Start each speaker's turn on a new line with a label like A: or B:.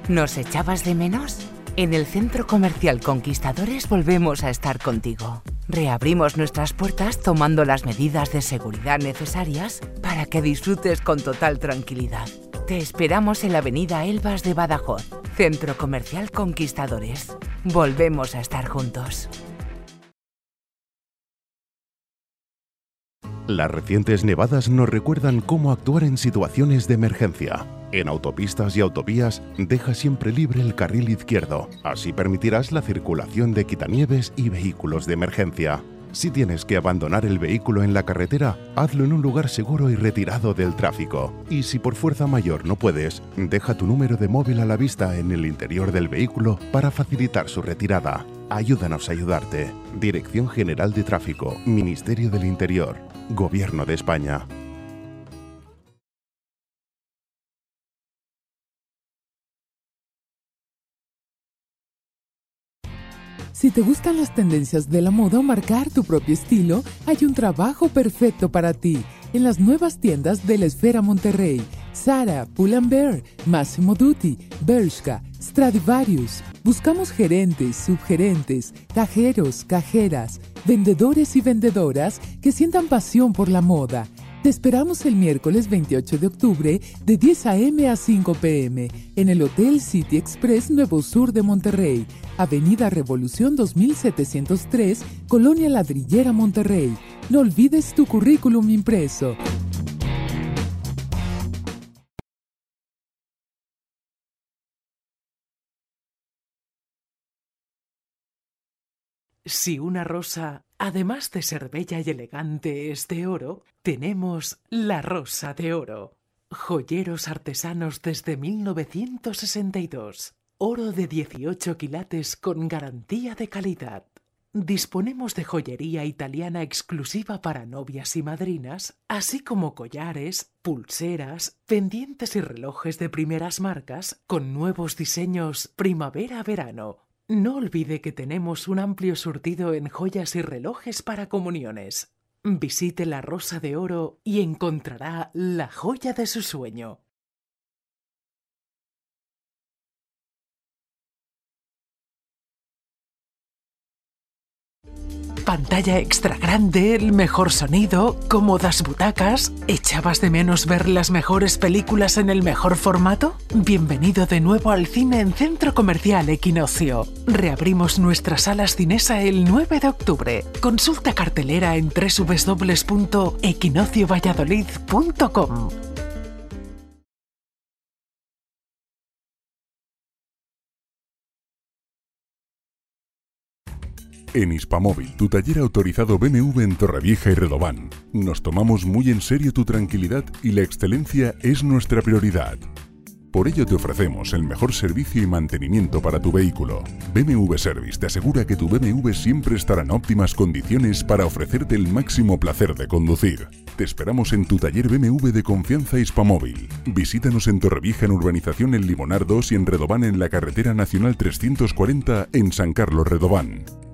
A: ¿Nos echabas de menos? En el Centro Comercial Conquistadores volvemos a estar contigo. Reabrimos nuestras puertas tomando las medidas de seguridad necesarias para que disfrutes con total tranquilidad. Te esperamos en la avenida Elbas de Badajoz. Centro Comercial Conquistadores. Volvemos a estar juntos.
B: Las recientes nevadas nos recuerdan cómo actuar en situaciones de emergencia. En autopistas y autovías, deja siempre libre el carril izquierdo. Así permitirás la circulación de quitanieves y vehículos de emergencia. Si tienes que abandonar el vehículo en la carretera, hazlo en un lugar seguro y retirado del tráfico. Y si por fuerza mayor no puedes, deja tu número de móvil a la vista en el interior del vehículo para facilitar su retirada. Ayúdanos a ayudarte. Dirección General de Tráfico, Ministerio del Interior, Gobierno de España.
C: Si te gustan las tendencias de la moda o marcar tu propio estilo, hay un trabajo perfecto para ti en las nuevas tiendas de la Esfera Monterrey. Zara, Pull&Bear, Massimo Dutti, Bershka, Stradivarius. Buscamos gerentes, subgerentes, cajeros, cajeras, vendedores y vendedoras que sientan pasión por la moda. Te esperamos el miércoles 28 de octubre de 10 a.m. a 5 p.m. en el Hotel City Express Nuevo Sur de Monterrey, Avenida Revolución 2703, Colonia Ladrillera, Monterrey. No olvides tu currículum impreso.
D: Si una rosa, además de ser bella y elegante, es de oro, tenemos la Rosa de Oro. Joyeros artesanos desde 1962. Oro de 18 quilates con garantía de calidad. Disponemos de joyería italiana exclusiva para novias y madrinas, así como collares, pulseras, pendientes y relojes de primeras marcas con nuevos diseños primavera-verano. No olvide que tenemos un amplio surtido en joyas y relojes para comuniones. Visite la Rosa de Oro y encontrará la joya de su sueño. Pantalla extra grande, el mejor sonido, cómodas butacas. ¿Echabas de menos ver las mejores películas en el mejor formato? Bienvenido de nuevo al cine en Centro Comercial Equinoccio. Reabrimos nuestras salas Cinesa el 9 de octubre. Consulta cartelera en www.equinociovalladolid.com.
E: En Hispamóvil, tu taller autorizado BMW en Torrevieja y Redován, nos tomamos muy en serio tu tranquilidad y la excelencia es nuestra prioridad. Por ello te ofrecemos el mejor servicio y mantenimiento para tu vehículo. BMW Service te asegura que tu BMW siempre estará en óptimas condiciones para ofrecerte el máximo placer de conducir. Te esperamos en tu taller BMW de confianza Hispamóvil. Visítanos en Torrevieja en Urbanización El Limonar 2 y en Redován en la Carretera Nacional 340 en San Carlos Redován.